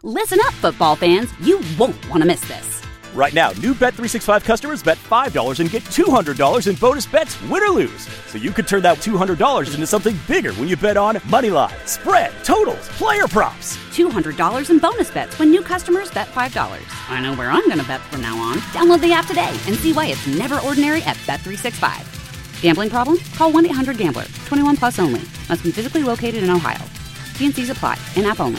Listen up, football fans. You won't want to miss this. Right now, new Bet365 customers bet $5 and get $200 in bonus bets, win or lose. So you could turn that $200 into something bigger when you bet on money line, spread, totals, player props. $200 in bonus bets when new customers bet $5. I know where I'm going to bet from now on. Download the app today and see why it's never ordinary at Bet365. Gambling problem? Call 1-800-GAMBLER. 21 plus only. Must be physically located in Ohio. T&Cs apply. In-app only.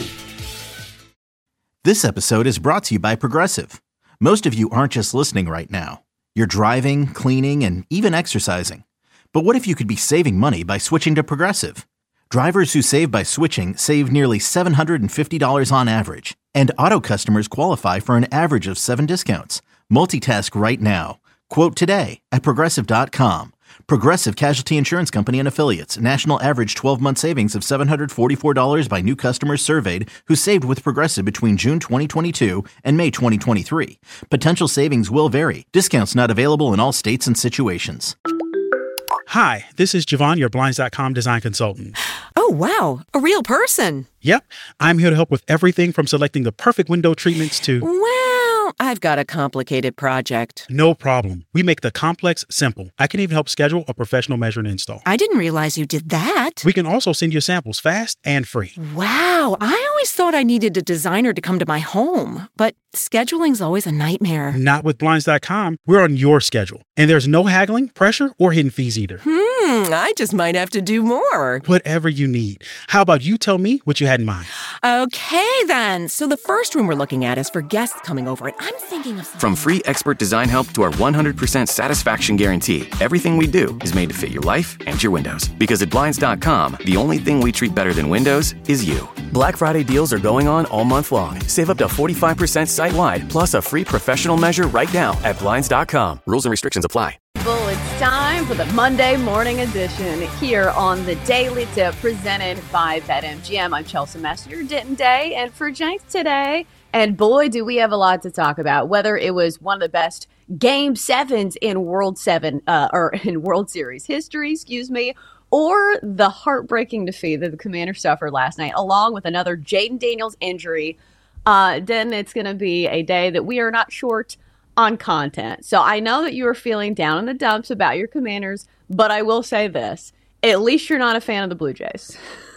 This episode is brought to you by Progressive. Most of you aren't just listening right now. You're driving, cleaning, and even exercising. But what if you could be saving money by switching to Progressive? Drivers who save by switching save nearly $750 on average. And auto customers qualify for an average of 7 discounts. Multitask right now. Quote today at Progressive.com. Progressive Casualty Insurance Company and Affiliates. National average 12-month savings of $744 by new customers surveyed who saved with Progressive between June 2022 and May 2023. Potential savings will vary. Discounts not available in all states and situations. Hi, this is Javon, your Blinds.com design consultant. Oh, wow. A real person. Yep. I'm here to help with everything from selecting the perfect window treatments to... Well, I've got a complicated project. No problem. We make the complex simple. I can even help schedule a professional measure and install. I didn't realize you did that. We can also send you samples fast and free. Wow. I always thought I needed a designer to come to my home, but scheduling's always a nightmare. Not with Blinds.com. We're on your schedule. And there's no haggling, pressure, or hidden fees either. I just might have to do more. Whatever you need. How about you tell me what you had in mind? Okay, then. So the first room we're looking at is for guests coming over, and I'm thinking of something... From free expert design help to our 100% satisfaction guarantee, everything we do is made to fit your life and your windows. Because at Blinds.com, the only thing we treat better than windows is you. Black Friday deals are going on all month long. Save up to 45% site-wide, plus a free professional measure right now at Blinds.com. Rules and restrictions apply. It's time for the Monday morning edition here on the Daily Tip presented by BetMGM. I'm Chelsea Messenger, Denton Day, and for Jenks today. And boy, do we have a lot to talk about. Whether it was one of the best Game 7s in World Series history, or the heartbreaking defeat that the Commanders suffered last night, along with another Jaden Daniels injury. Then it's going to be a day that we are not short on content. So I know that you are feeling down in the dumps about your Commanders, but I will say this. At least you're not a fan of the Blue Jays.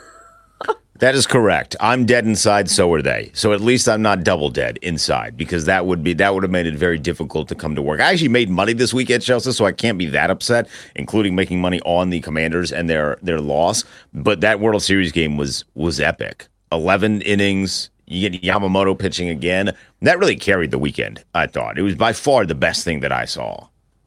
That is correct. I'm dead inside, so are they. So at least I'm not double dead inside, because that would have made it very difficult to come to work. I actually made money this week at Chelsea, so I can't be that upset, including making money on the Commanders and their loss. But that World Series game was epic. 11 innings. You get Yamamoto pitching again. That really carried the weekend, I thought. It was by far the best thing that I saw.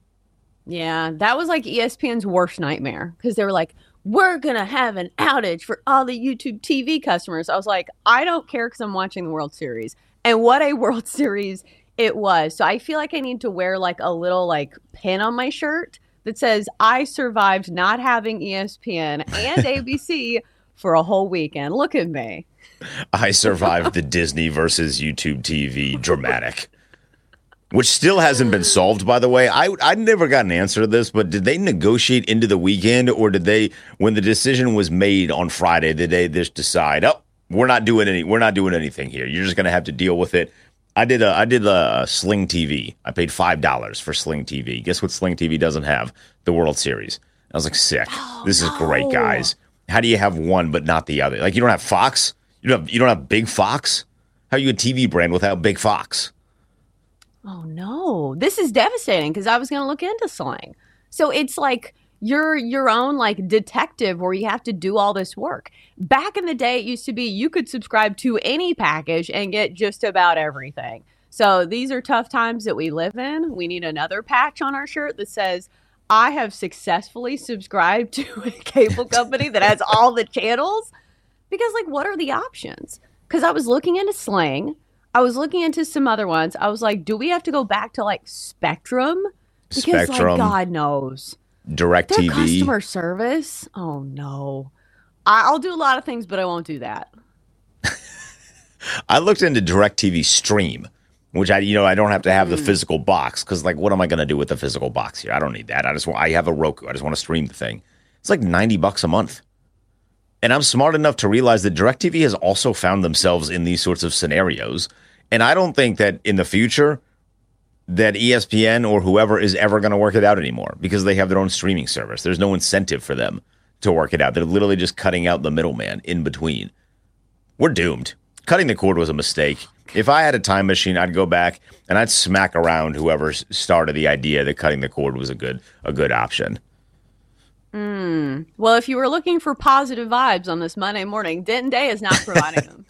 Yeah, that was like ESPN's worst nightmare, because they were like, we're going to have an outage for all the YouTube TV customers. I was like, I don't care because I'm watching the World Series. And what a World Series it was. So I feel like I need to wear like a little like pin on my shirt that says, I survived not having ESPN and ABC for a whole weekend. Look at me. I survived the Disney versus YouTube TV dramatic, which still hasn't been solved, by the way. I never got an answer to this, but did they negotiate into the weekend, or did they, when the decision was made on Friday, did they just decide, oh, we're not doing anything here. You're just going to have to deal with it. I did a Sling TV. I paid $5 for Sling TV. Guess what Sling TV doesn't have? The World Series. I was like, sick. This is great, guys. How do you have one but not the other? Like, you don't have Fox? You don't have Big Fox? How are you a TV brand without Big Fox? Oh, no. This is devastating, because I was going to look into Sling. So it's like you're your own like detective where you have to do all this work. Back in the day, it used to be you could subscribe to any package and get just about everything. So these are tough times that we live in. We need another patch on our shirt that says, I have successfully subscribed to a cable company that has all the channels. Because, like, what are the options? Because I was looking into Sling. I was looking into some other ones. I was like, do we have to go back to, like, Spectrum? Because, like, God knows. DirecTV. Their customer service? Oh, no. I'll do a lot of things, but I won't do that. I looked into DirecTV Stream, which I don't have to have the physical box, because, like, what am I going to do with the physical box here? I don't need that. I have a Roku. I just want to stream the thing. It's like $90 a month. And I'm smart enough to realize that DirecTV has also found themselves in these sorts of scenarios. And I don't think that in the future that ESPN or whoever is ever going to work it out anymore because they have their own streaming service. There's no incentive for them to work it out. They're literally just cutting out the middleman in between. We're doomed. Cutting the cord was a mistake. If I had a time machine, I'd go back and I'd smack around whoever started the idea that cutting the cord was a good option. Well, if you were looking for positive vibes on this Monday morning, Denton Day is not providing them.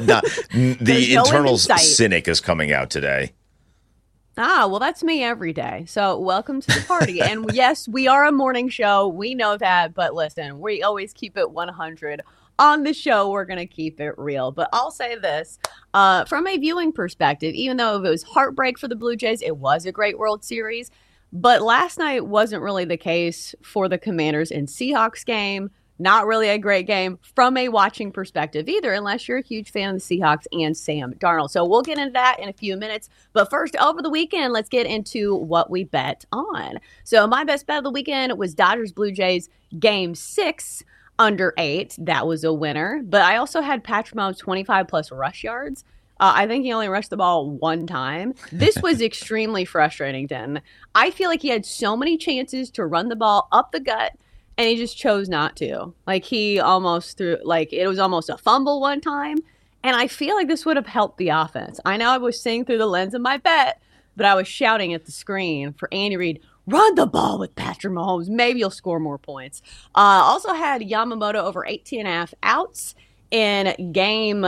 The internal cynic is coming out today. Well, that's me every day. So welcome to the party. And yes, we are a morning show. We know that. But listen, we always keep it 100. On the show, we're going to keep it real. But I'll say this, from a viewing perspective, even though it was heartbreak for the Blue Jays, it was a great World Series. But last night wasn't really the case for the Commanders and Seahawks game. Not really a great game from a watching perspective either, unless you're a huge fan of the Seahawks and Sam Darnold. So we'll get into that in a few minutes. But first, over the weekend, let's get into what we bet on. So my best bet of the weekend was Dodgers Blue Jays Game 6 under 8. That was a winner. But I also had Patrick Mahomes 25-plus rush yards. I think he only rushed the ball one time. This was extremely frustrating, Den. I feel like he had so many chances to run the ball up the gut, and he just chose not to. Like, he almost threw, like, it was almost a fumble one time. And I feel like this would have helped the offense. I know I was seeing through the lens of my bet, but I was shouting at the screen for Andy Reid, run the ball with Patrick Mahomes. Maybe you'll score more points. Also had Yamamoto over 18.5 outs in Game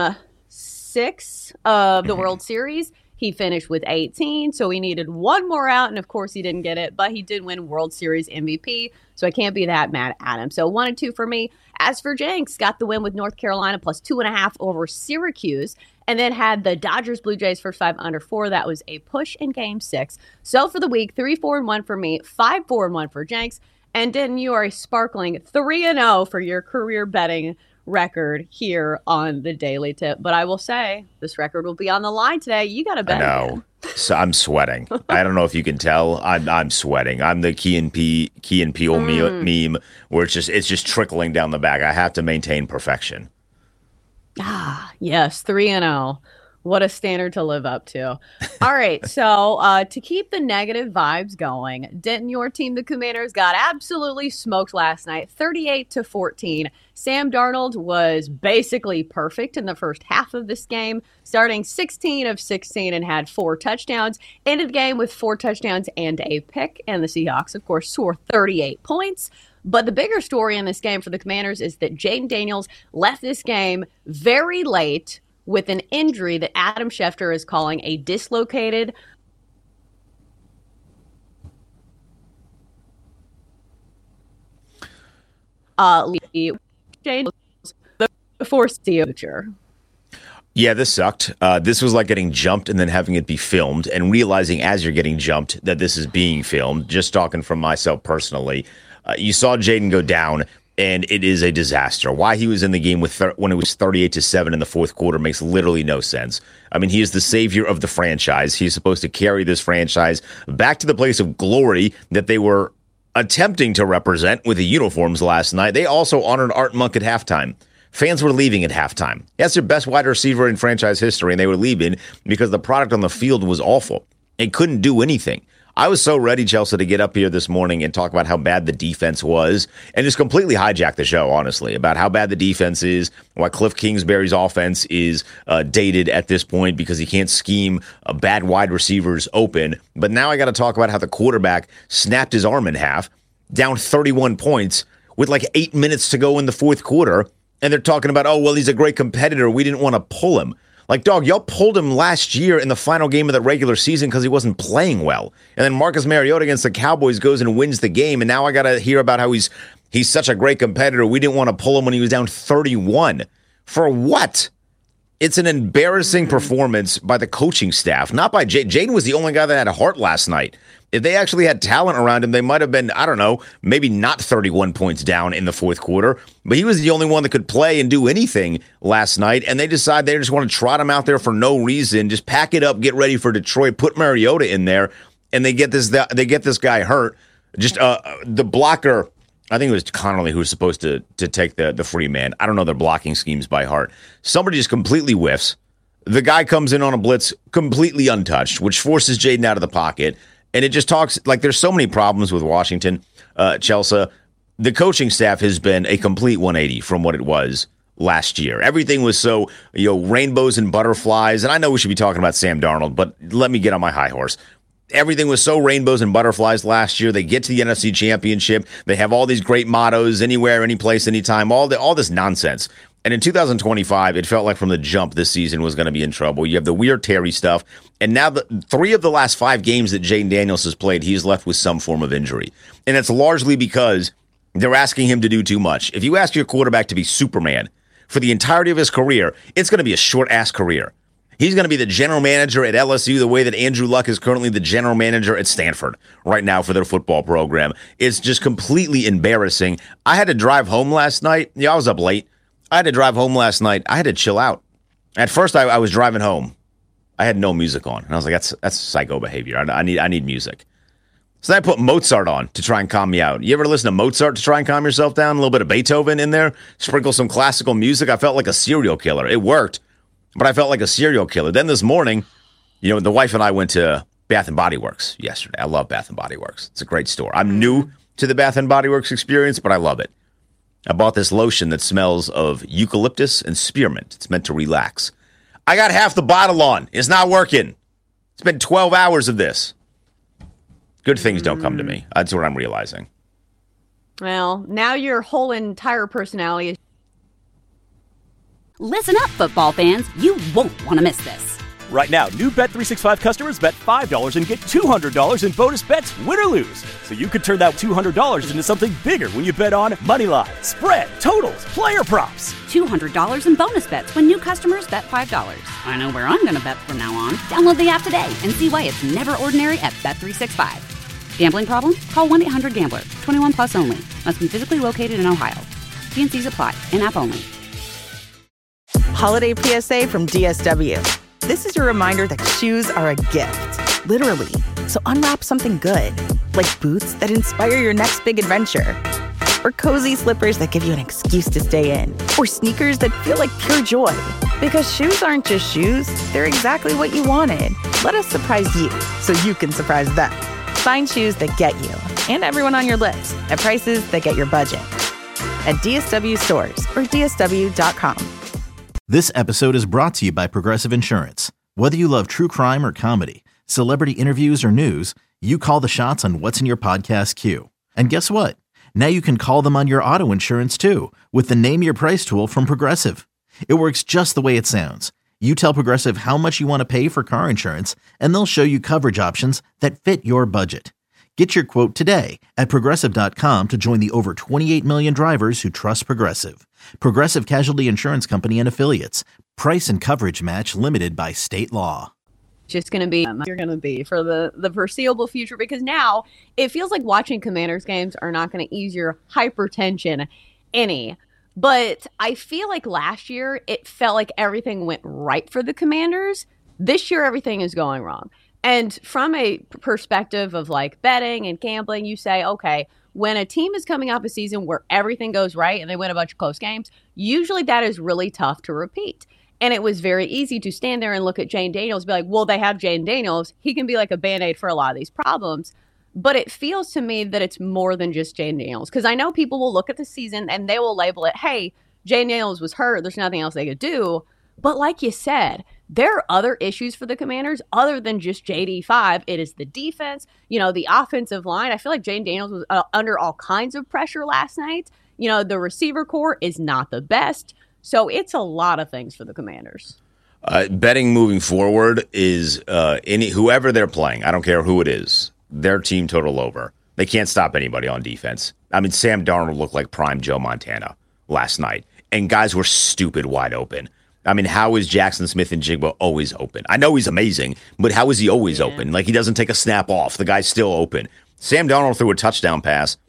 6 of the World Series. He finished with 18, so he needed one more out, and of course he didn't get it, but he did win World Series MVP, so I can't be that mad at him. So 1 and 2 for me. As for Jenks, got the win with North Carolina plus 2.5 over Syracuse, and then had the Dodgers Blue Jays first 5 under 4. That was a push in Game 6. So for the week, 3-4-1 for me, 5-4-1 for Jenks, and then you are a sparkling 3-0 for your career betting record here on the Daily Tip. But I will say, this record will be on the line today. You got to bet. I know. So I'm sweating. I don't know if you can tell. I'm sweating. I'm the Key and Peele meme where it's just trickling down the back. I have to maintain perfection. Yes, 3-0. What a standard to live up to. All right, so to keep the negative vibes going, Denton, your team, the Commanders, got absolutely smoked last night, 38-14. Sam Darnold was basically perfect in the first half of this game, starting 16 of 16 and had 4 touchdowns. Ended the game with 4 touchdowns and a pick, and the Seahawks, of course, scored 38 points. But the bigger story in this game for the Commanders is that Jaden Daniels left this game very late with an injury that Adam Schefter is calling a dislocated future. Yeah, this sucked. This was like getting jumped and then having it be filmed and realizing as you're getting jumped that this is being filmed. Just talking from myself personally. You saw Jaden go down, and it is a disaster. Why he was in the game when it was 38-7 in the fourth quarter makes literally no sense. I mean, he is the savior of the franchise. He's supposed to carry this franchise back to the place of glory that they were attempting to represent with the uniforms last night. They also honored Art Monk at halftime. Fans were leaving at halftime. That's their best wide receiver in franchise history, and they were leaving because the product on the field was awful. It couldn't do anything. I was so ready, Chelsea, to get up here this morning and talk about how bad the defense was and just completely hijack the show, honestly, about how bad the defense is, why Cliff Kingsbury's offense is dated at this point because he can't scheme bad wide receivers open. But now I got to talk about how the quarterback snapped his arm in half, down 31 points with like 8 minutes to go in the fourth quarter. And they're talking about, oh, well, he's a great competitor. We didn't want to pull him. Like, dog, y'all pulled him last year in the final game of the regular season because he wasn't playing well. And then Marcus Mariota against the Cowboys goes and wins the game. And now I got to hear about how he's such a great competitor. We didn't want to pull him when he was down 31. For what? It's an embarrassing performance by the coaching staff, not by Jaden. Jaden was the only guy that had a heart last night. If they actually had talent around him, they might have been, I don't know, maybe not 31 points down in the fourth quarter. But he was the only one that could play and do anything last night. And they decide they just want to trot him out there for no reason. Just pack it up, get ready for Detroit, put Mariota in there, and they get this guy hurt. Just the blocker I think it was Connolly who was supposed to take the free man. I don't know their blocking schemes by heart. Somebody just completely whiffs. The guy comes in on a blitz completely untouched, which forces Jaden out of the pocket. And it just talks like there's so many problems with Washington, Chelsea. The coaching staff has been a complete 180 from what it was last year. Everything was so, rainbows and butterflies. And I know we should be talking about Sam Darnold, but let me get on my high horse. Everything was so rainbows and butterflies last year. They get to the NFC Championship. They have all these great mottos, anywhere, anyplace, anytime, all this nonsense. And in 2025, it felt like from the jump this season was going to be in trouble. You have the weird Terry stuff. And now 3 of the last 5 games that Jaden Daniels has played, he's left with some form of injury. And it's largely because they're asking him to do too much. If you ask your quarterback to be Superman for the entirety of his career, it's going to be a short-ass career. He's going to be the general manager at LSU the way that Andrew Luck is currently the general manager at Stanford right now for their football program. It's just completely embarrassing. I had to drive home last night. I was up late. I had to drive home last night. I had to chill out. At first, I was driving home. I had no music on. And I was like, that's psycho behavior. I need music. So I put Mozart on to try and calm me out. You ever listen to Mozart to try and calm yourself down? A little bit of Beethoven in there. Sprinkle some classical music. I felt like a serial killer. It worked. But I felt like a serial killer. Then this morning, the wife and I went to Bath & Body Works yesterday. I love Bath & Body Works. It's a great store. I'm new to the Bath & Body Works experience, but I love it. I bought this lotion that smells of eucalyptus and spearmint. It's meant to relax. I got half the bottle on. It's not working. It's been 12 hours of this. Good things don't come to me. That's what I'm realizing. Well, now your whole entire personality is... Listen up, football fans. You won't want to miss this. Right now, new Bet365 customers bet $5 and get $200 in bonus bets, win or lose. So you could turn that $200 into something bigger when you bet on Moneyline, spread, totals, player props. $200 in bonus bets when new customers bet $5. I know where I'm going to bet from now on. Download the app today and see why it's never ordinary at Bet365. Gambling problem? Call 1-800-GAMBLER. 21 plus only. Must be physically located in Ohio. T&Cs apply. In-app only. Holiday PSA from DSW. This is your reminder that shoes are a gift, literally. So unwrap something good, like boots that inspire your next big adventure, or cozy slippers that give you an excuse to stay in, or sneakers that feel like pure joy. Because shoes aren't just shoes, they're exactly what you wanted. Let us surprise you so you can surprise them. Find shoes that get you and everyone on your list at prices that get your budget. At DSW stores or DSW.com. This episode is brought to you by Progressive Insurance. Whether you love true crime or comedy, celebrity interviews or news, you call the shots on what's in your podcast queue. And guess what? Now you can call them on your auto insurance too with the Name Your Price tool from Progressive. It works just the way it sounds. You tell Progressive how much you want to pay for car insurance, and they'll show you coverage options that fit your budget. Get your quote today at Progressive.com to join the over 28 million drivers who trust Progressive. Progressive Casualty Insurance Company and Affiliates. Price and coverage match limited by state law. Just going to be, you're going to be for the foreseeable future, because now it feels like watching Commanders games are not going to ease your hypertension any. But I feel like last year it felt like everything went right for the Commanders. This year everything is going wrong. And from a perspective of like betting and gambling, you say, okay, when a team is coming off a season where everything goes right and they win a bunch of close games, usually that is really tough to repeat. And it was very easy to stand there and look at Jaden Daniels and be like, well, they have Jaden Daniels. He can be like a Band-Aid for a lot of these problems. But it feels to me that it's more than just Jaden Daniels. Because I know people will look at the season and they will label it, hey, Jaden Daniels was hurt. There's nothing else they could do. But like you said, there are other issues for the Commanders other than just JD5. It is the defense, the offensive line. I feel like Jaden Daniels was under all kinds of pressure last night. The receiver core is not the best. So it's a lot of things for the Commanders. Betting moving forward is whoever they're playing. I don't care who it is. Their team total over. They can't stop anybody on defense. I mean, Sam Darnold looked like prime Joe Montana last night. And guys were stupid wide open. I mean, how is Jackson Smith-Njigba always open? I know he's amazing, but how is he always open? Like, he doesn't take a snap off. The guy's still open. Sam Darnold threw a touchdown pass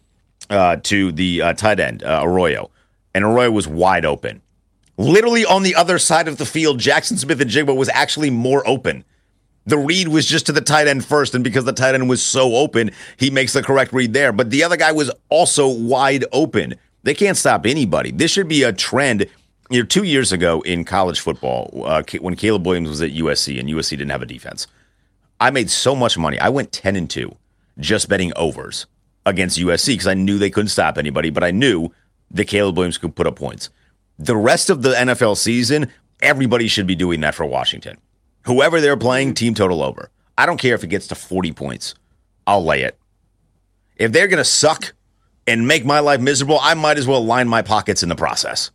to the tight end, Arroyo, and Arroyo was wide open. Literally on the other side of the field, Jackson Smith-Njigba was actually more open The read was just to the tight end first, and because the tight end was so open, he makes the correct read there. But the other guy was also wide open. They can't stop anybody. This should be a trend. 2 years ago in college football, when Caleb Williams was at USC and USC didn't have a defense, I made so much money. I went 10-2 just betting overs against USC because I knew they couldn't stop anybody, but I knew that Caleb Williams could put up points. The rest of the NFL season, everybody should be doing that for Washington. Whoever they're playing, team total over. I don't care if it gets to 40 points. I'll lay it. If they're going to suck and make my life miserable, I might as well line my pockets in the process.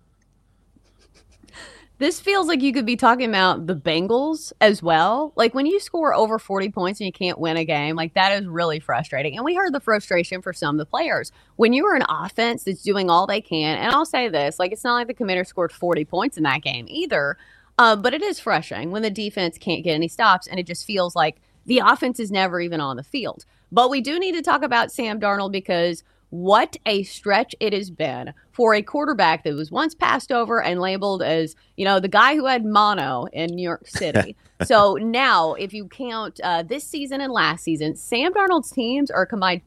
This feels like you could be talking about the Bengals as well. Like when you score over 40 points and you can't win a game, like that is really frustrating. And we heard the frustration for some of the players. When you are an offense that's doing all they can, and I'll say this, like it's not like the Commanders scored 40 points in that game either, but it is frustrating when the defense can't get any stops and it just feels like the offense is never even on the field. But we do need to talk about Sam Darnold because what a stretch it has been for a quarterback that was once passed over and labeled as, the guy who had mono in New York City. So now, if you count this season and last season, Sam Darnold's teams are combined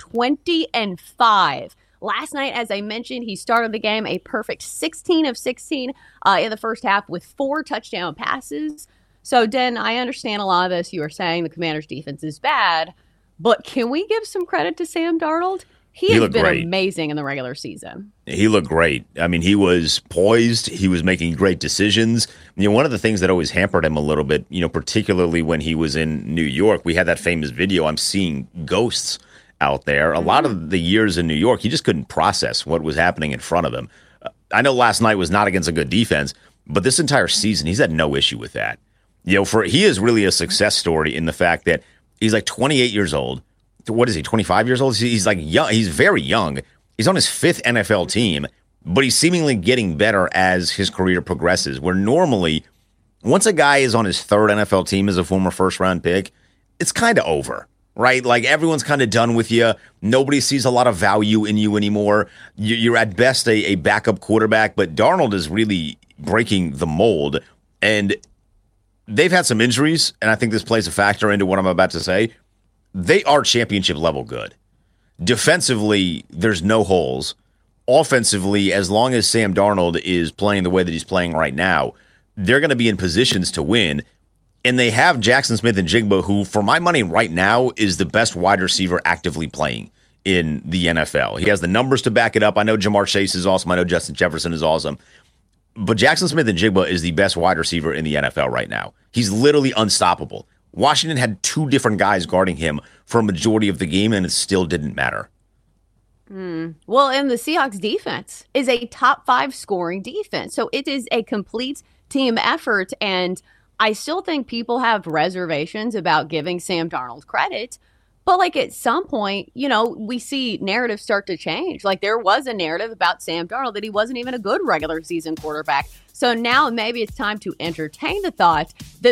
20-5. Last night, as I mentioned, he started the game a perfect 16 of 16 in the first half with 4 touchdown passes. So, Den, I understand a lot of this. You were saying the Commanders' defense is bad, but can we give some credit to Sam Darnold? He has been amazing in the regular season. He looked great. I mean, he was poised. He was making great decisions. One of the things that always hampered him a little bit, particularly when he was in New York, we had that famous video, I'm seeing ghosts out there. A lot of the years in New York, he just couldn't process what was happening in front of him. I know last night was not against a good defense, but this entire season, he's had no issue with that. He is really a success story in the fact that he's like 28 years old. What is he, 25 years old? He's like young. He's very young. He's on his 5th NFL team, but he's seemingly getting better as his career progresses, where normally once a guy is on his 3rd NFL team as a former first-round pick, it's kind of over, right? Like everyone's kind of done with you. Nobody sees a lot of value in you anymore. You're at best a backup quarterback, but Darnold is really breaking the mold, and they've had some injuries, and I think this plays a factor into what I'm about to say. They are championship level good. Defensively, there's no holes. Offensively, as long as Sam Darnold is playing the way that he's playing right now, they're going to be in positions to win. And they have Jackson Smith-Njigba, who, for my money right now, is the best wide receiver actively playing in the NFL. He has the numbers to back it up. I know Jamar Chase is awesome. I know Justin Jefferson is awesome. But Jackson Smith-Njigba is the best wide receiver in the NFL right now. He's literally unstoppable. Washington had 2 different guys guarding him for a majority of the game, and it still didn't matter. Well, and the Seahawks defense is a top 5 scoring defense. So it is a complete team effort, and I still think people have reservations about giving Sam Darnold credit. But like at some point, we see narratives start to change. Like there was a narrative about Sam Darnold that he wasn't even a good regular season quarterback. So now maybe it's time to entertain the thought that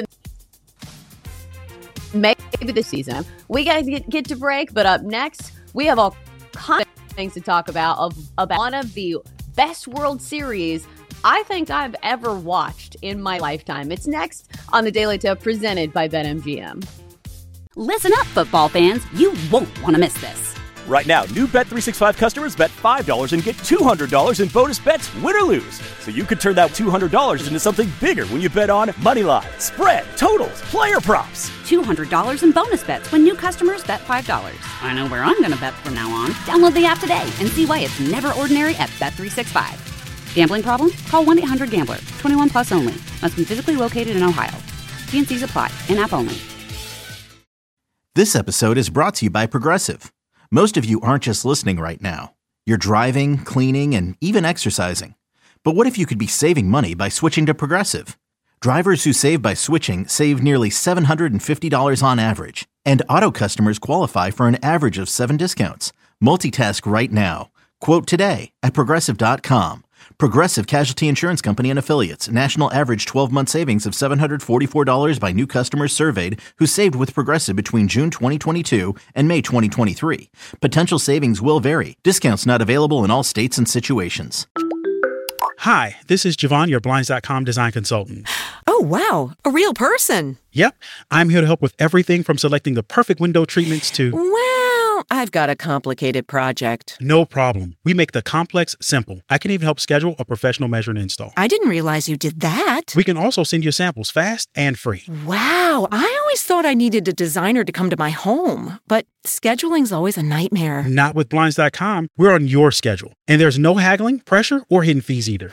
maybe this season. We got to get to break, but up next, we have all kinds of things to talk about one of the best World Series I think I've ever watched in my lifetime. It's next on the Daily Tip presented by BetMGM. Listen up, football fans. You won't want to miss this. Right now, new Bet365 customers bet $5 and get $200 in bonus bets, win or lose. So you could turn that $200 into something bigger when you bet on moneyline, spread, totals, player props. $200 in bonus bets when new customers bet $5. I know where I'm going to bet from now on. Download the app today and see why it's never ordinary at Bet365. Gambling problem? Call 1-800-GAMBLER. 21 plus only. Must be physically located in Ohio. T&Cs apply. In-app only. This episode is brought to you by Progressive. Most of you aren't just listening right now. You're driving, cleaning, and even exercising. But what if you could be saving money by switching to Progressive? Drivers who save by switching save nearly $750 on average. And auto customers qualify for an average of 7 discounts. Multitask right now. Quote today at Progressive.com. Progressive Casualty Insurance Company and Affiliates. National average 12-month savings of $744 by new customers surveyed who saved with Progressive between June 2022 and May 2023. Potential savings will vary. Discounts not available in all states and situations. Hi, this is Javon, your Blinds.com design consultant. Oh, wow. A real person. Yep, I'm here to help with everything from selecting the perfect window treatments to... Well, I've got a complicated project. No problem. We make the complex simple. I can even help schedule a professional measure and install. I didn't realize you did that. We can also send you samples fast and free. Wow, I always thought I needed a designer to come to my home, but scheduling's always a nightmare. Not with Blinds.com. We're on your schedule. And there's no haggling, pressure, or hidden fees either.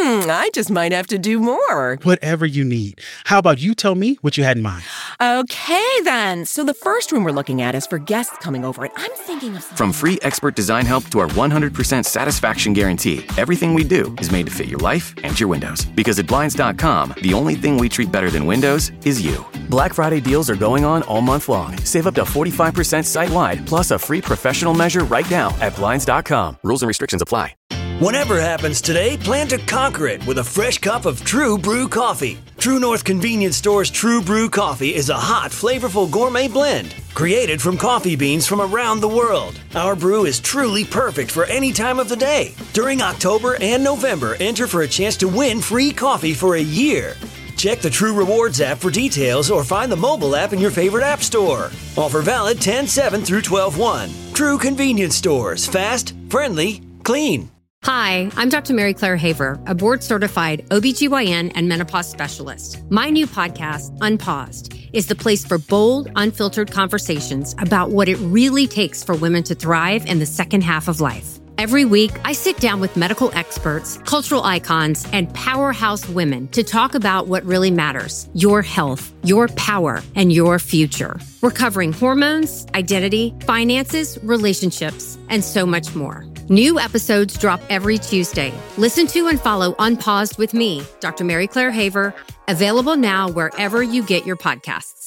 I just might have to do more. Whatever you need. How about you tell me what you had in mind? Okay, then. So the first room we're looking at is for guests coming over, and I'm thinking of something. From free expert design help to our 100% satisfaction guarantee, everything we do is made to fit your life and your windows. Because at Blinds.com, the only thing we treat better than windows is you. Black Friday deals are going on all month long. Save up to 45% site-wide, plus a free professional measure right now at Blinds.com. Rules and restrictions apply. Whatever happens today, plan to conquer it with a fresh cup of True Brew coffee. True North Convenience Store's True Brew coffee is a hot, flavorful gourmet blend created from coffee beans from around the world. Our brew is truly perfect for any time of the day. During October and November, enter for a chance to win free coffee for a year. Check the True Rewards app for details or find the mobile app in your favorite app store. Offer valid 10/7 through 12/1. True Convenience Stores. Fast, friendly, clean. Hi, I'm Dr. Mary Claire Haver, a board-certified OBGYN and menopause specialist. My new podcast, Unpaused, is the place for bold, unfiltered conversations about what it really takes for women to thrive in the second half of life. Every week, I sit down with medical experts, cultural icons, and powerhouse women to talk about what really matters: your health, your power, and your future. We're covering hormones, identity, finances, relationships, and so much more. New episodes drop every Tuesday. Listen to and follow Unpaused with me, Dr. Mary Claire Haver, available now wherever you get your podcasts.